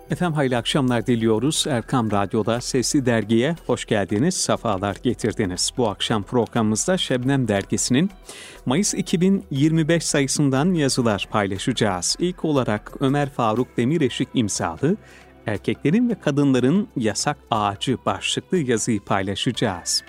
Efendim hayırlı akşamlar diliyoruz. Erkam Radyo'da Sesli Dergi'ye hoş geldiniz, sefalar getirdiniz. Bu akşam programımızda Şebnem Dergisi'nin Mayıs 2025 sayısından yazılar paylaşacağız. İlk olarak Ömer Faruk Demireşik imzalı Erkeklerin ve Kadınların Yasak Ağacı başlıklı yazıyı paylaşacağız.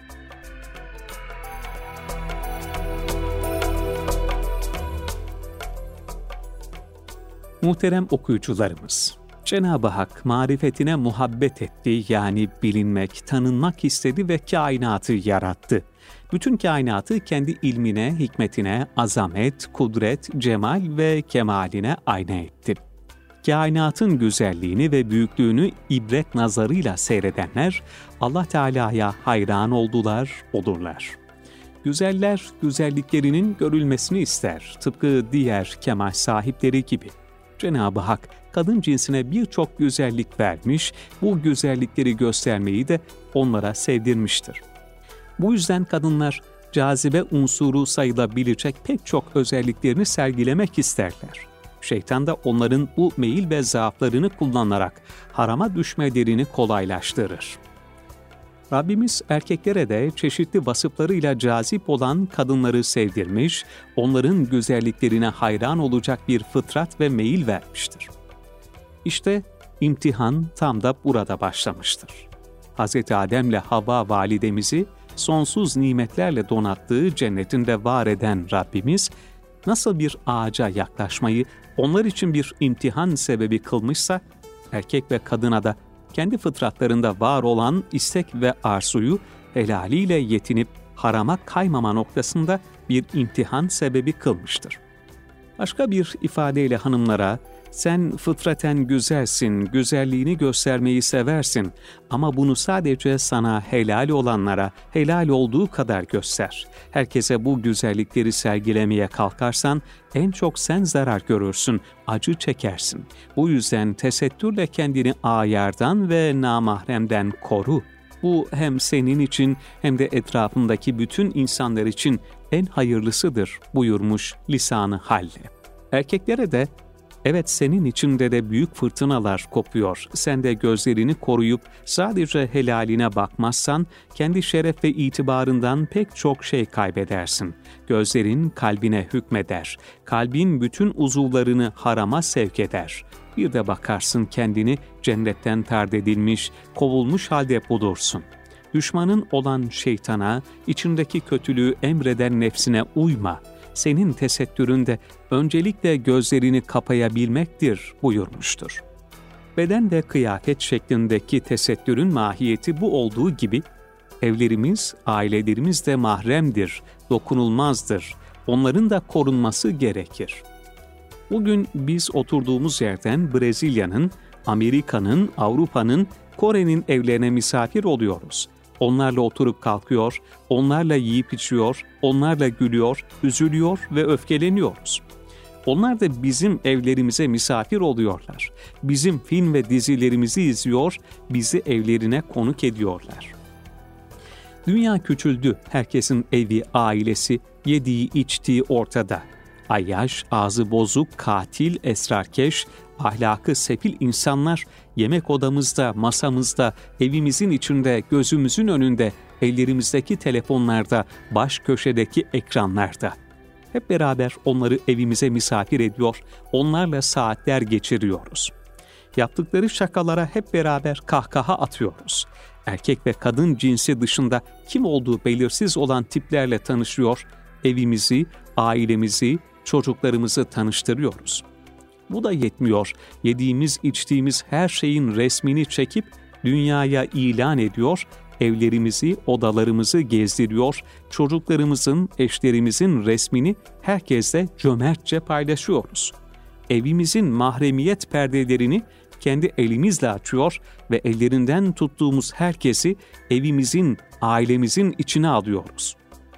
Muhterem okuyucularımız, Cenab-ı Hak marifetine muhabbet etti, yani bilinmek, tanınmak istedi ve kainatı yarattı. Bütün kainatı kendi ilmine, hikmetine, azamet, kudret, cemal ve kemaline ayna etti. Kainatın güzelliğini ve büyüklüğünü ibret nazarıyla seyredenler Allah Teala'ya hayran oldular, olurlar. Güzeller güzelliklerinin görülmesini ister, tıpkı diğer kemal sahipleri gibi. Cenab-ı Hak kadın cinsine birçok güzellik vermiş, bu güzellikleri göstermeyi de onlara sevdirmiştir. Bu yüzden kadınlar cazibe unsuru sayılabilecek pek çok özelliklerini sergilemek isterler. Şeytan da onların bu meyil ve zaaflarını kullanarak harama düşmelerini kolaylaştırır. Rabbimiz erkeklere de çeşitli vasıflarıyla cazip olan kadınları sevdirmiş, onların güzelliklerine hayran olacak bir fıtrat ve meyil vermiştir. İşte imtihan tam da burada başlamıştır. Hz. Adem'le Havva validemizi sonsuz nimetlerle donattığı cennetinde var eden Rabbimiz, nasıl bir ağaca yaklaşmayı onlar için bir imtihan sebebi kılmışsa, erkek ve kadına da kendi fıtratlarında var olan istek ve arzuyu helaliyle yetinip harama kaymama noktasında bir imtihan sebebi kılmıştır. Başka bir ifadeyle hanımlara, sen fıtraten güzelsin, güzelliğini göstermeyi seversin ama bunu sadece sana helal olanlara helal olduğu kadar göster. Herkese bu güzellikleri sergilemeye kalkarsan en çok sen zarar görürsün, acı çekersin. Bu yüzden tesettürle kendini ayardan ve namahremden koru. Bu hem senin için hem de etrafındaki bütün insanlar için en hayırlısıdır buyurmuş lisan-ı halle. Erkeklere de, evet senin içinde de büyük fırtınalar kopuyor. Sen de gözlerini koruyup sadece helaline bakmazsan kendi şeref ve itibarından pek çok şey kaybedersin. Gözlerin kalbine hükmeder. Kalbin bütün uzuvlarını harama sevk eder. Bir de bakarsın kendini cennetten tard edilmiş, kovulmuş halde bulursun. Düşmanın olan şeytana, içindeki kötülüğü emreden nefsine uyma. Senin tesettüründe öncelikle gözlerini kapayabilmektir buyurmuştur. Beden ve kıyafet şeklindeki tesettürün mahiyeti bu olduğu gibi, evlerimiz, ailelerimiz de mahremdir, dokunulmazdır. Onların da korunması gerekir. Bugün biz oturduğumuz yerden Brezilya'nın, Amerika'nın, Avrupa'nın, Kore'nin evlerine misafir oluyoruz. Onlarla oturup kalkıyor, onlarla yiyip içiyor, onlarla gülüyor, üzülüyor ve öfkeleniyoruz. Onlar da bizim evlerimize misafir oluyorlar. Bizim film ve dizilerimizi izliyor, bizi evlerine konuk ediyorlar. Dünya küçüldü, herkesin evi, ailesi, yediği, içtiği ortada. Ayyaş, ağzı bozuk, katil, esrarkeş, ahlakı sefil insanlar yemek odamızda, masamızda, evimizin içinde, gözümüzün önünde, ellerimizdeki telefonlarda, baş köşedeki ekranlarda. Hep beraber onları evimize misafir ediyor, onlarla saatler geçiriyoruz. Yaptıkları şakalara hep beraber kahkaha atıyoruz. Erkek ve kadın cinsi dışında kim olduğu belirsiz olan tiplerle tanışıyor, evimizi, ailemizi, çocuklarımızı tanıştırıyoruz. Bu da yetmiyor. Yediğimiz, içtiğimiz her şeyin resmini çekip dünyaya ilan ediyor, evlerimizi, odalarımızı gezdiriyor, çocuklarımızın, eşlerimizin resmini herkesle cömertçe paylaşıyoruz. Evimizin mahremiyet perdelerini kendi elimizle açıyor ve ellerinden tuttuğumuz herkesi evimizin, ailemizin içine alıyoruz.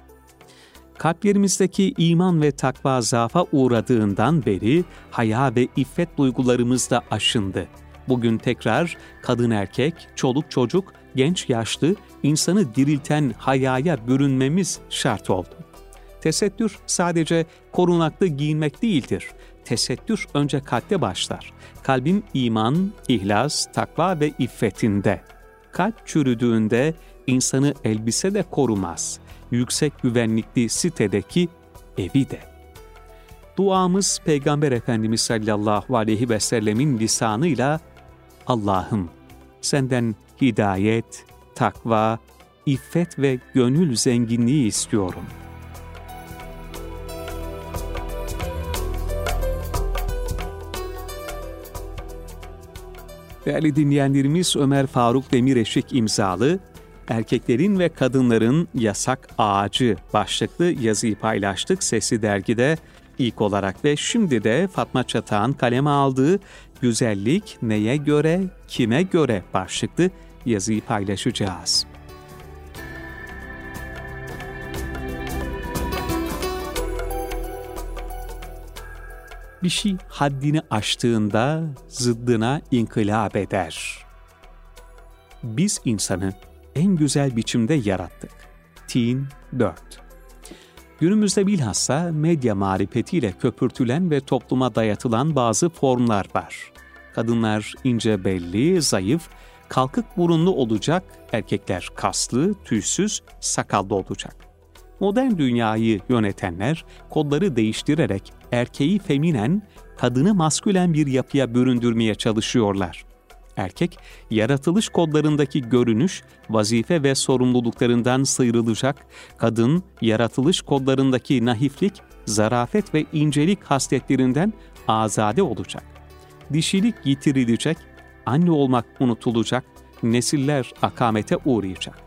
Kalplerimizdeki iman ve takva zaafa uğradığından beri haya ve iffet duygularımız da aşındı. Bugün tekrar kadın erkek, çoluk çocuk, genç yaşlı, insanı dirilten hayaya bürünmemiz şart oldu. Tesettür sadece korunaklı giyinmek değildir. Tesettür önce kalpte başlar. Kalbin iman, ihlas, takva ve iffetinde. Kalp çürüdüğünde insanı elbise de korumaz. Yüksek güvenlikli sitedeki evi de. Duamız Peygamber Efendimiz sallallahu aleyhi ve sellemin lisanıyla Allah'ım senden hidayet, takva, iffet ve gönül zenginliği istiyorum. Değerli dinleyenlerimiz, Ömer Faruk Demireşik imzalı Erkeklerin ve Kadınların Yasak Ağacı başlıklı yazıyı paylaştık Sesli Dergi'de ilk olarak ve şimdi de Fatma Çatak'ın kaleme aldığı Güzellik Neye Göre, Kime Göre başlıklı yazıyı paylaşacağız. Bir şey haddini aştığında zıddına inkılap eder. Biz insanı en güzel biçimde yarattık. Tin 4. Günümüzde bilhassa medya marifetiyle köpürtülen ve topluma dayatılan bazı formlar var. Kadınlar ince belli, zayıf, kalkık burunlu olacak, erkekler kaslı, tüysüz, sakallı olacak. Modern dünyayı yönetenler kodları değiştirerek erkeği feminen, kadını maskülen bir yapıya büründürmeye çalışıyorlar. Erkek, yaratılış kodlarındaki görünüş, vazife ve sorumluluklarından sıyrılacak, kadın, yaratılış kodlarındaki naiflik, zarafet ve incelik hasletlerinden azade olacak. Dişilik yitirilecek, anne olmak unutulacak, nesiller akamete uğrayacak.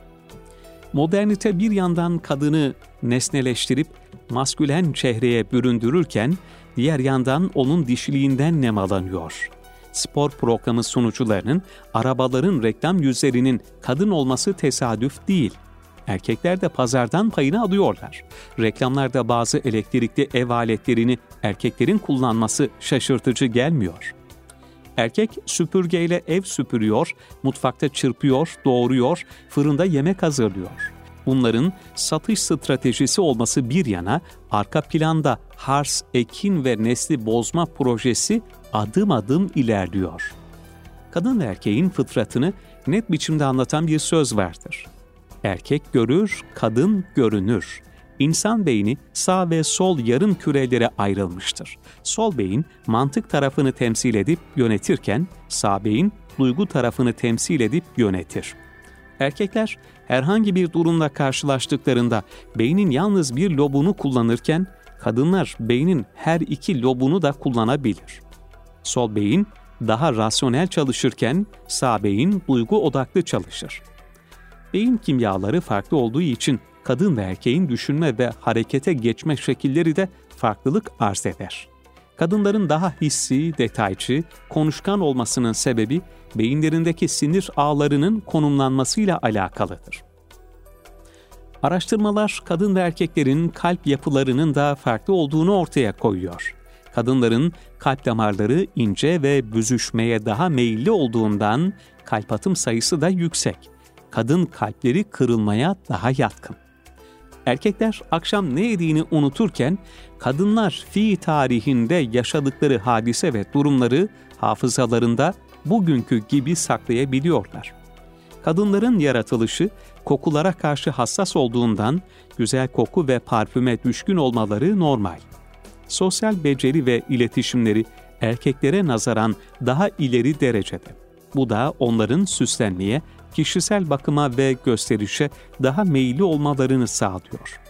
Modernite bir yandan kadını nesneleştirip maskülen çehreye büründürürken, diğer yandan onun dişiliğinden nemalanıyor. Spor programı sunucularının, arabaların reklam yüzlerinin kadın olması tesadüf değil. Erkekler de pazardan payını alıyorlar. Reklamlarda bazı elektrikli ev aletlerini erkeklerin kullanması şaşırtıcı gelmiyor. Erkek süpürgeyle ev süpürüyor, mutfakta çırpıyor, doğruyor, fırında yemek hazırlıyor. Bunların satış stratejisi olması bir yana, arka planda hars, ekin ve nesli bozma projesi adım adım ilerliyor. Kadın ve erkeğin fıtratını net biçimde anlatan bir söz vardır. Erkek görür, kadın görünür. İnsan beyni sağ ve sol yarım kürelere ayrılmıştır. Sol beyin mantık tarafını temsil edip yönetirken, sağ beyin duygu tarafını temsil edip yönetir. Erkekler herhangi bir durumla karşılaştıklarında beynin yalnız bir lobunu kullanırken, kadınlar beynin her iki lobunu da kullanabilir. Sol beyin daha rasyonel çalışırken, sağ beyin duygu odaklı çalışır. Beyin kimyaları farklı olduğu için kadın ve erkeğin düşünme ve harekete geçme şekilleri de farklılık arz eder. Kadınların daha hissi, detaycı, konuşkan olmasının sebebi beyinlerindeki sinir ağlarının konumlanmasıyla alakalıdır. Araştırmalar kadın ve erkeklerin kalp yapılarının da farklı olduğunu ortaya koyuyor. Kadınların kalp damarları ince ve büzüşmeye daha meyilli olduğundan kalp atım sayısı da yüksek. Kadın kalpleri kırılmaya daha yatkın. Erkekler akşam ne yediğini unuturken, kadınlar fi tarihinde yaşadıkları hadise ve durumları hafızalarında bugünkü gibi saklayabiliyorlar. Kadınların yaratılışı kokulara karşı hassas olduğundan güzel koku ve parfüme düşkün olmaları normal. Sosyal beceri ve iletişimleri erkeklere nazaran daha ileri derecede. Bu da onların süslenmeye, kişisel bakıma ve gösterişe daha meyilli olmalarını sağlıyor.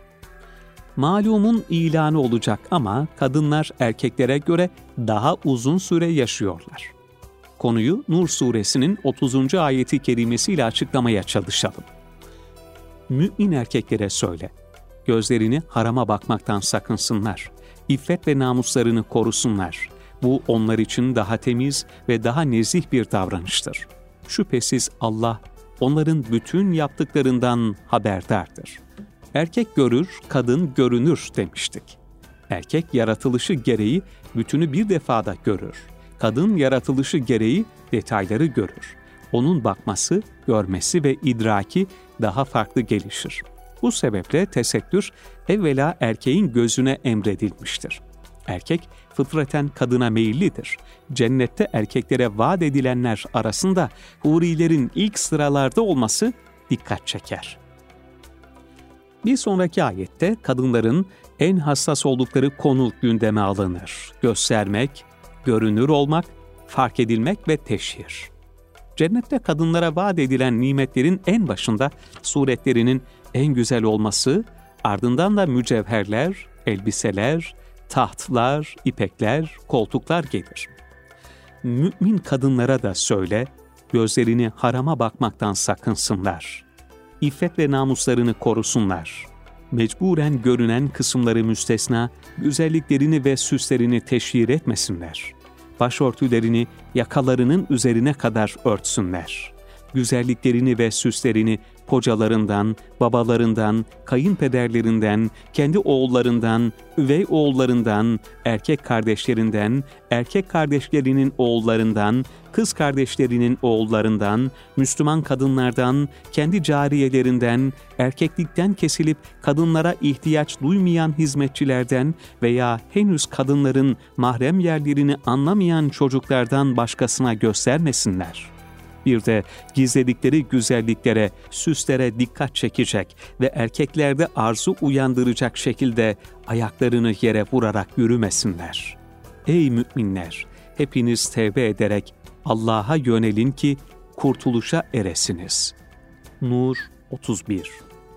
Malumun ilanı olacak ama kadınlar erkeklere göre daha uzun süre yaşıyorlar. Konuyu Nur suresinin 30. ayeti kerimesiyle açıklamaya çalışalım. Mümin erkeklere söyle, gözlerini harama bakmaktan sakınsınlar, iffet ve namuslarını korusunlar. Bu onlar için daha temiz ve daha nezih bir davranıştır. Şüphesiz Allah onların bütün yaptıklarından haberdardır. Erkek görür, kadın görünür demiştik. Erkek yaratılışı gereği bütünü bir defada görür. Kadın yaratılışı gereği detayları görür. Onun bakması, görmesi ve idraki daha farklı gelişir. Bu sebeple tesettür evvela erkeğin gözüne emredilmiştir. Erkek fıtraten kadına meyillidir. Cennette erkeklere vaat edilenler arasında hurilerin ilk sıralarda olması dikkat çeker. Bir sonraki ayette kadınların en hassas oldukları konu gündeme alınır. Göstermek, görünür olmak, fark edilmek ve teşhir. Cennette kadınlara vaat edilen nimetlerin en başında suretlerinin en güzel olması, ardından da mücevherler, elbiseler, tahtlar, ipekler, koltuklar gelir. Mümin kadınlara da söyle, gözlerini harama bakmaktan sakınsınlar. İffet ve namuslarını korusunlar. Mecburen görünen kısımları müstesna, güzelliklerini ve süslerini teşhir etmesinler. Başörtülerini yakalarının üzerine kadar örtsünler. Güzelliklerini ve süslerini kocalarından, babalarından, kayınpederlerinden, kendi oğullarından, üvey oğullarından, erkek kardeşlerinden, erkek kardeşlerinin oğullarından, kız kardeşlerinin oğullarından, Müslüman kadınlardan, kendi cariyelerinden, erkeklikten kesilip kadınlara ihtiyaç duymayan hizmetçilerden veya henüz kadınların mahrem yerlerini anlamayan çocuklardan başkasına göstermesinler. Bir de gizledikleri güzelliklere, süslere dikkat çekecek ve erkeklerde arzu uyandıracak şekilde ayaklarını yere vurarak yürümesinler. Ey müminler! Hepiniz tevbe ederek Allah'a yönelin ki kurtuluşa eresiniz. Nur 31.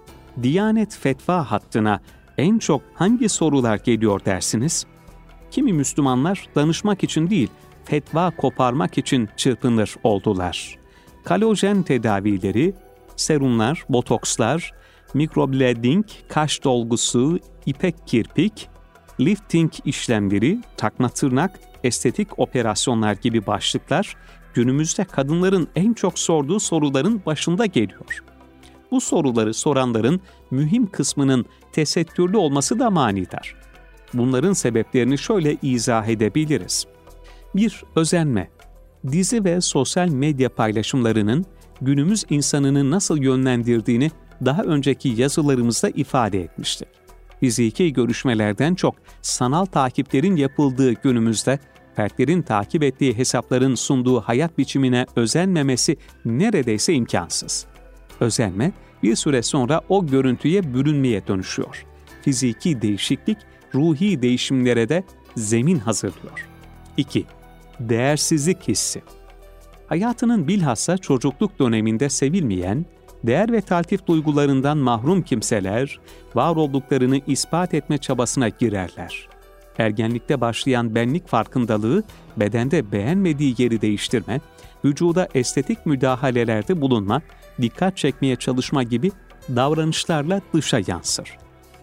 Diyanet fetva hattına en çok hangi sorular geliyor dersiniz? Kimi Müslümanlar danışmak için değil, fetva koparmak için çırpınır oldular. Kolajen tedavileri, serumlar, botokslar, mikroblading, kaş dolgusu, ipek kirpik, lifting işlemleri, takma tırnak, estetik operasyonlar gibi başlıklar günümüzde kadınların en çok sorduğu soruların başında geliyor. Bu soruları soranların mühim kısmının tesettürlü olması da manidar. Bunların sebeplerini şöyle izah edebiliriz. 1. Özenme. Dizi ve sosyal medya paylaşımlarının günümüz insanını nasıl yönlendirdiğini daha önceki yazılarımızda ifade etmiştik. Fiziki görüşmelerden çok sanal takiplerin yapıldığı günümüzde, fertlerin takip ettiği hesapların sunduğu hayat biçimine özenmemesi neredeyse imkansız. Özenme, bir süre sonra o görüntüye bürünmeye dönüşüyor. Fiziki değişiklik, ruhi değişimlere de zemin hazırlıyor. 2. Değersizlik hissi. Hayatının bilhassa çocukluk döneminde sevilmeyen, değer ve taltif duygularından mahrum kimseler, var olduklarını ispat etme çabasına girerler. Ergenlikte başlayan benlik farkındalığı, bedende beğenmediği yeri değiştirme, vücuda estetik müdahalelerde bulunma, dikkat çekmeye çalışma gibi davranışlarla dışa yansır.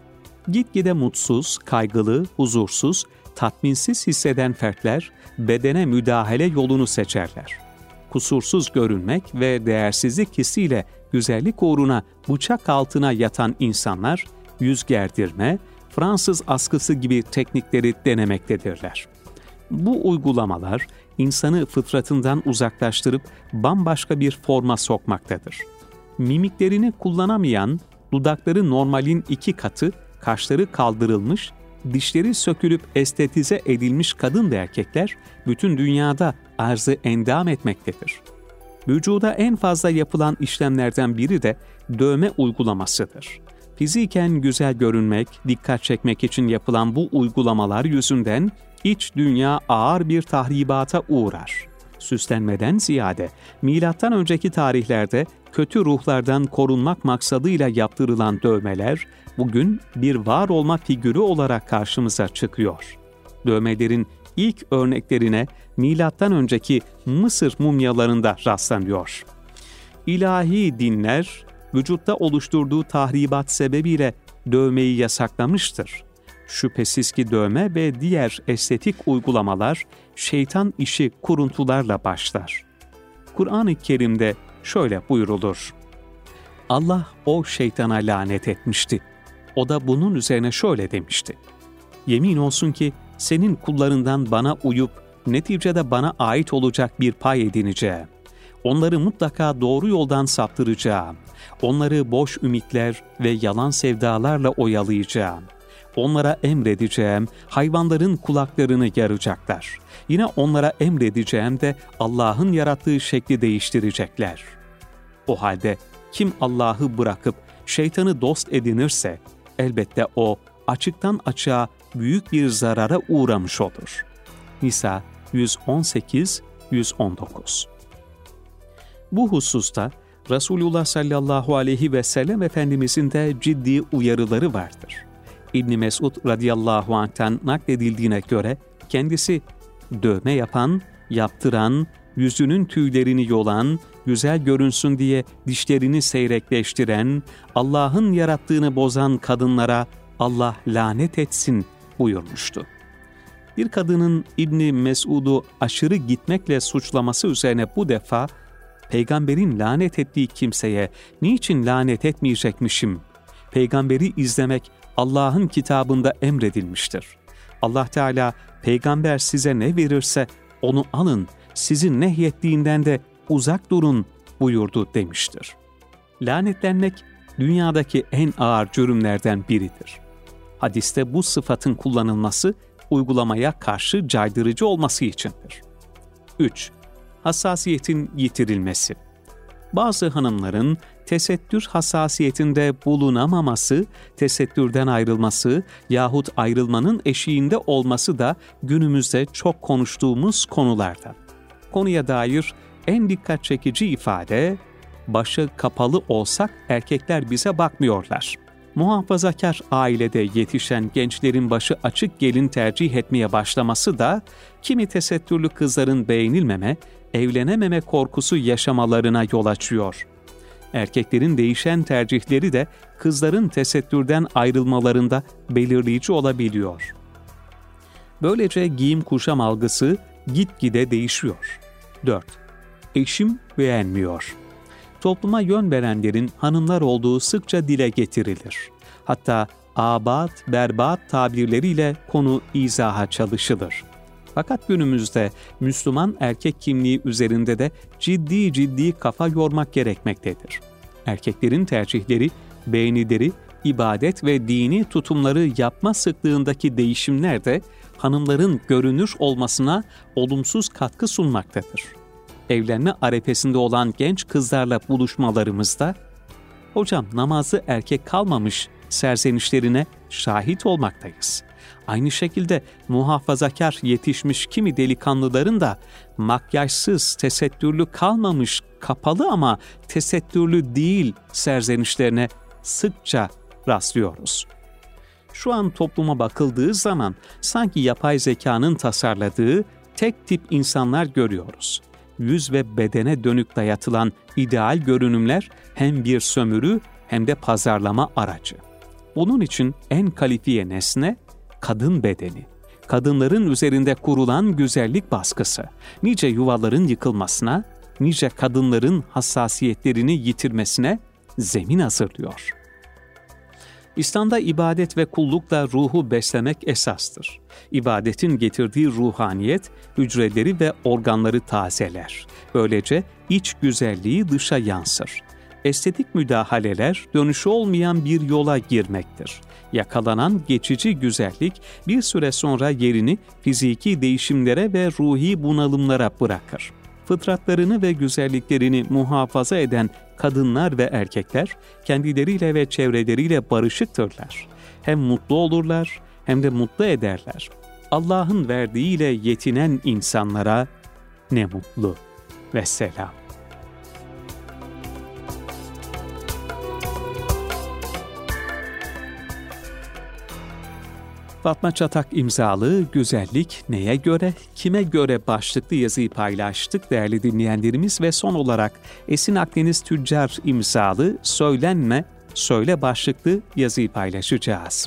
Gitgide mutsuz, kaygılı, huzursuz, tatminsiz hisseden fertler, bedene müdahale yolunu seçerler. Kusursuz görünmek ve değersizlik hissiyle güzellik uğruna bıçak altına yatan insanlar, yüz gerdirme, Fransız askısı gibi teknikleri denemektedirler. Bu uygulamalar, insanı fıtratından uzaklaştırıp bambaşka bir forma sokmaktadır. Mimiklerini kullanamayan, dudakları normalin 2 katı, kaşları kaldırılmış, dişleri sökülüp estetize edilmiş kadın ve erkekler bütün dünyada arzı endam etmektedir. Vücuda en fazla yapılan işlemlerden biri de dövme uygulamasıdır. Fiziken güzel görünmek, dikkat çekmek için yapılan bu uygulamalar yüzünden iç dünya ağır bir tahribata uğrar. Süslenmeden ziyade milattan önceki tarihlerde kötü ruhlardan korunmak maksadıyla yaptırılan dövmeler bugün bir var olma figürü olarak karşımıza çıkıyor. Dövmelerin ilk örneklerine milattan önceki Mısır mumyalarında rastlanıyor. İlahi dinler vücutta oluşturduğu tahribat sebebiyle dövmeyi yasaklamıştır. Şüphesiz ki dövme ve diğer estetik uygulamalar şeytan işi kuruntularla başlar. Kur'an-ı Kerim'de şöyle buyrulur: Allah o şeytana lanet etmişti. O da bunun üzerine şöyle demişti: Yemin olsun ki senin kullarından bana uyup neticede bana ait olacak bir pay edineceğim. Onları mutlaka doğru yoldan saptıracağım. Onları boş ümitler ve yalan sevdalarla oyalayacağım. onlara emredeceğim hayvanların kulaklarını yaracaklar. Yine onlara emredeceğim de Allah'ın yarattığı şekli değiştirecekler. O halde kim Allah'ı bırakıp şeytanı dost edinirse elbette o açıktan açığa büyük bir zarara uğramış olur. Nisa 118-119. Bu hususta Resulullah sallallahu aleyhi ve sellem Efendimizin de ciddi uyarıları vardır. İbn Mesud radıyallahu anh'tan nakledildiğine göre kendisi dövme yapan, yaptıran, yüzünün tüylerini yolan, güzel görünsün diye dişlerini seyrekleştiren, Allah'ın yarattığını bozan kadınlara Allah lanet etsin buyurmuştu. Bir kadının İbn Mesud'u aşırı gitmekle suçlaması üzerine bu defa Peygamberin lanet ettiği kimseye niçin lanet etmeyecekmişim? Peygamberi izlemek Allah'ın kitabında emredilmiştir. Allah Teala peygamber size ne verirse onu alın, sizin nehyettiğinden de uzak durun buyurdu demiştir. Lanetlenmek dünyadaki en ağır cürümlerden biridir. Hadiste bu sıfatın kullanılması uygulamaya karşı caydırıcı olması içindir. 3. Hassasiyetin yitirilmesi. Bazı hanımların tesettür hassasiyetinde bulunamaması, tesettürden ayrılması yahut ayrılmanın eşiğinde olması da günümüzde çok konuştuğumuz konulardan. Konuya dair en dikkat çekici ifade, başı kapalı olsak erkekler bize bakmıyorlar. Muhafazakar ailede yetişen gençlerin başı açık gelin tercih etmeye başlaması da kimi tesettürlü kızların beğenilmeme, evlenememe korkusu yaşamalarına yol açıyor. Erkeklerin değişen tercihleri de kızların tesettürden ayrılmalarında belirleyici olabiliyor. Böylece giyim kuşam algısı gitgide değişiyor. 4. Eşim beğenmiyor. Topluma yön verenlerin hanımlar olduğu sıkça dile getirilir. Hatta abat, berbat tabirleriyle konu izaha çalışılır. Fakat günümüzde Müslüman erkek kimliği üzerinde de ciddi kafa yormak gerekmektedir. Erkeklerin tercihleri, beğenileri, ibadet ve dini tutumları yapma sıklığındaki değişimler de hanımların görünür olmasına olumsuz katkı sunmaktadır. Evlenme arefesinde olan genç kızlarla buluşmalarımızda, "Hocam namazı erkek kalmamış" serzenişlerine şahit olmaktayız. Aynı şekilde muhafazakar yetişmiş kimi delikanlıların da makyajsız, tesettürlü kalmamış, kapalı ama tesettürlü değil serzenişlerine sıkça rastlıyoruz. Şu an topluma bakıldığı zaman sanki yapay zekanın tasarladığı tek tip insanlar görüyoruz. Yüz ve bedene dönük dayatılan ideal görünümler hem bir sömürü hem de pazarlama aracı. Bunun için en kalifiye nesne kadın bedeni. Kadınların üzerinde kurulan güzellik baskısı, nice yuvaların yıkılmasına, nice kadınların hassasiyetlerini yitirmesine zemin hazırlıyor. İslam'da ibadet ve kullukla ruhu beslemek esastır. İbadetin getirdiği ruhaniyet, hücreleri ve organları tazeler. Böylece iç güzelliği dışa yansır. Estetik müdahaleler dönüşü olmayan bir yola girmektir. Yakalanan geçici güzellik bir süre sonra yerini fiziki değişimlere ve ruhi bunalımlara bırakır. Fıtratlarını ve güzelliklerini muhafaza eden kadınlar ve erkekler kendileriyle ve çevreleriyle barışıktırlar. Hem mutlu olurlar hem de mutlu ederler. Allah'ın verdiğiyle yetinen insanlara ne mutlu. Vesselam. Fatma Çatak imzalı Güzellik Neye Göre, Kime Göre başlıklı yazıyı paylaştık değerli dinleyenlerimiz ve son olarak Esin Akdeniz Tüccar imzalı Söylenme, Söyle başlıklı yazıyı paylaşacağız.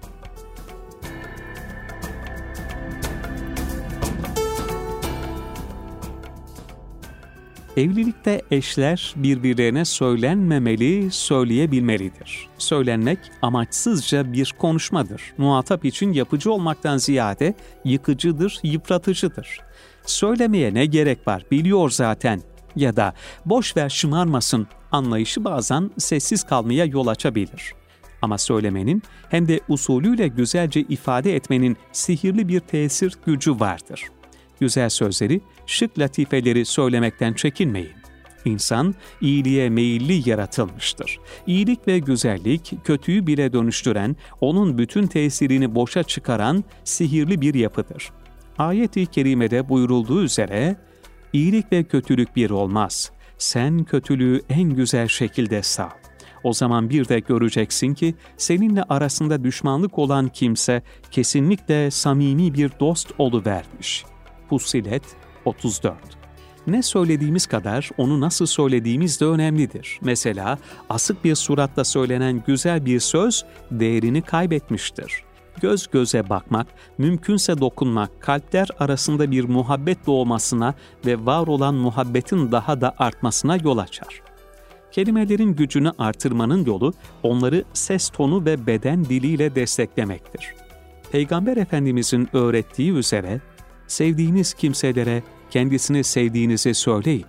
Evlilikte eşler birbirlerine söylenmemeli, söyleyebilmelidir. Söylenmek amaçsızca bir konuşmadır. Muhatap için yapıcı olmaktan ziyade yıkıcıdır, yıpratıcıdır. Söylemeye ne gerek var, biliyor zaten ya da boş ver şımarmasın anlayışı bazen sessiz kalmaya yol açabilir. Ama söylemenin hem de usulüyle güzelce ifade etmenin sihirli bir tesir gücü vardır. Güzel sözleri, şık latifeleri söylemekten çekinmeyin. İnsan iyiliğe meyilli yaratılmıştır. İyilik ve güzellik kötüyü bile dönüştüren, onun bütün tesirini boşa çıkaran sihirli bir yapıdır. Ayet-i kerimede buyurulduğu üzere, iyilik ve kötülük bir olmaz. Sen kötülüğü en güzel şekilde sav. O zaman bir de göreceksin ki seninle arasında düşmanlık olan kimse kesinlikle samimi bir dost oluvermiş. Fussilet 34. Ne söylediğimiz kadar onu nasıl söylediğimiz de önemlidir. Mesela asık bir suratla söylenen güzel bir söz değerini kaybetmiştir. Göz göze bakmak, mümkünse dokunmak, kalpler arasında bir muhabbet doğmasına ve var olan muhabbetin daha da artmasına yol açar. Kelimelerin gücünü artırmanın yolu onları ses tonu ve beden diliyle desteklemektir. Peygamber Efendimizin öğrettiği üzere, sevdiğiniz kimselere kendisini sevdiğinizi söyleyin.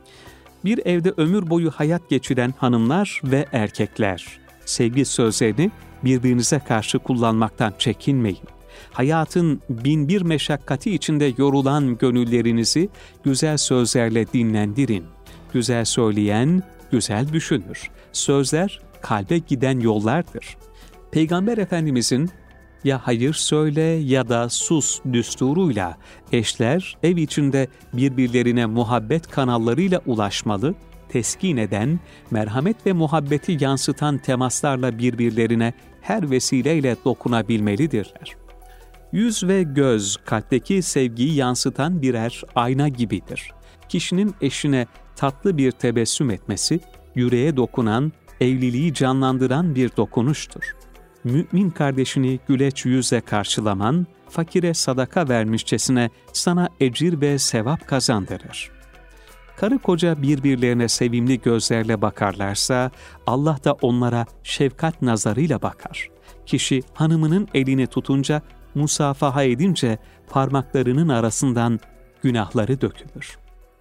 Bir evde ömür boyu hayat geçiren hanımlar ve erkekler, sevgi sözlerini birbirinize karşı kullanmaktan çekinmeyin. Hayatın bin bir meşakkati içinde yorulan gönüllerinizi güzel sözlerle dinlendirin. Güzel söyleyen, güzel düşünür. Sözler kalbe giden yollardır. Peygamber Efendimizin ya hayır söyle ya da sus düsturuyla eşler ev içinde birbirlerine muhabbet kanallarıyla ulaşmalı, teskin eden, merhamet ve muhabbeti yansıtan temaslarla birbirlerine her vesileyle dokunabilmelidirler. Yüz ve göz, kalpteki sevgiyi yansıtan birer ayna gibidir. Kişinin eşine tatlı bir tebessüm etmesi, yüreğe dokunan, evliliği canlandıran bir dokunuştur. Mümin kardeşini güleç yüzle karşılaman, fakire sadaka vermişçesine sana ecir ve sevap kazandırır. Karı koca birbirlerine sevimli gözlerle bakarlarsa, Allah da onlara şefkat nazarıyla bakar. Kişi hanımının elini tutunca, musafaha edince parmaklarının arasından günahları dökülür.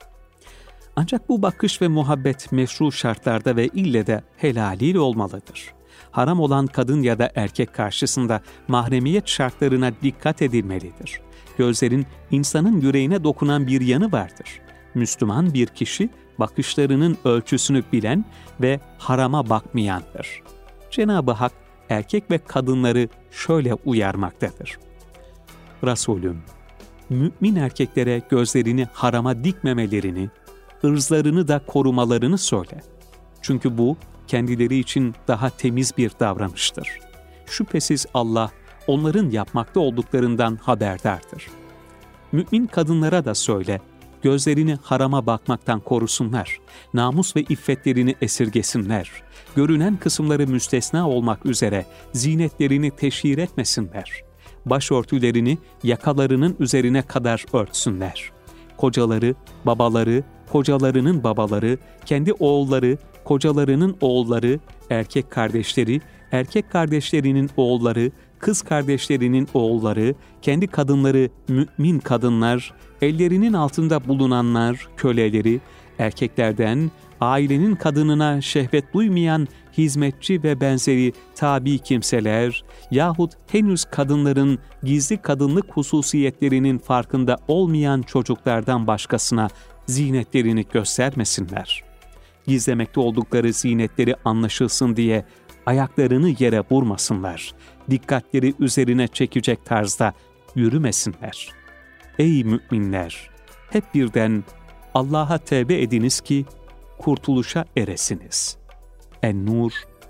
Ancak bu bakış ve muhabbet meşru şartlarda ve ille de helaliyle olmalıdır. Haram olan kadın ya da erkek karşısında mahremiyet şartlarına dikkat edilmelidir. Gözlerin insanın yüreğine dokunan bir yanı vardır. Müslüman bir kişi bakışlarının ölçüsünü bilen ve harama bakmayandır. Cenab-ı Hak erkek ve kadınları şöyle uyarmaktadır. Resulüm, mümin erkeklere gözlerini harama dikmemelerini, ırzlarını da korumalarını söyle. Çünkü bu kendileri için daha temiz bir davranıştır. Şüphesiz Allah onların yapmakta olduklarından haberdardır. Mümin kadınlara da söyle, gözlerini harama bakmaktan korusunlar, namus ve iffetlerini esirgesinler, görünen kısımları müstesna olmak üzere zinetlerini teşhir etmesinler, başörtülerini yakalarının üzerine kadar örtsünler. Kocaları, babaları, kocalarının babaları, kendi oğulları, kocalarının oğulları, erkek kardeşleri, erkek kardeşlerinin oğulları, kız kardeşlerinin oğulları, kendi kadınları, mümin kadınlar, ellerinin altında bulunanlar, köleleri, erkeklerden, ailenin kadınına şehvet duymayan hizmetçi ve benzeri tabi kimseler yahut henüz kadınların gizli kadınlık hususiyetlerinin farkında olmayan çocuklardan başkasına zinetlerini göstermesinler. Gizlemekte oldukları zinetleri anlaşılsın diye ayaklarını yere vurmasınlar. Dikkatleri üzerine çekecek tarzda yürümesinler. Ey müminler! Hep birden Allah'a tevbe ediniz ki kurtuluşa eresiniz. En-Nur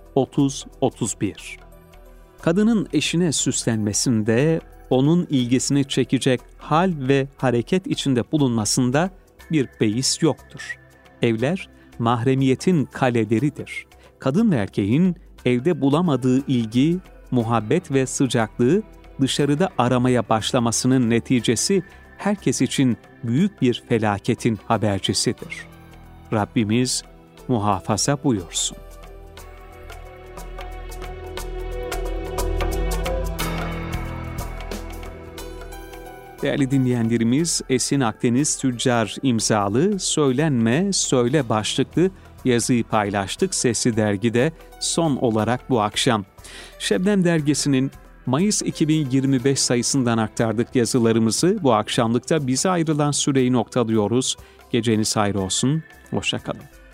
30-31. Kadının eşine süslenmesinde, onun ilgisini çekecek hal ve hareket içinde bulunmasında bir beis yoktur. Evler mahremiyetin kaleleridir. Kadın ve erkeğin evde bulamadığı ilgi, muhabbet ve sıcaklığı dışarıda aramaya başlamasının neticesi herkes için büyük bir felaketin habercisidir. Rabbimiz muhafaza buyursun. Değerli dinleyenlerimiz, Esin Akdeniz Tüccar imzalı Söylenme Söyle başlıklı Yazıyı paylaştık Sesli Dergi'de son olarak bu akşam. Şebnem Dergisi'nin Mayıs 2025 sayısından aktardık yazılarımızı. Bu akşamlıkta bize ayrılan süreyi noktalıyoruz. Geceniz hayır olsun. Hoşça kalın.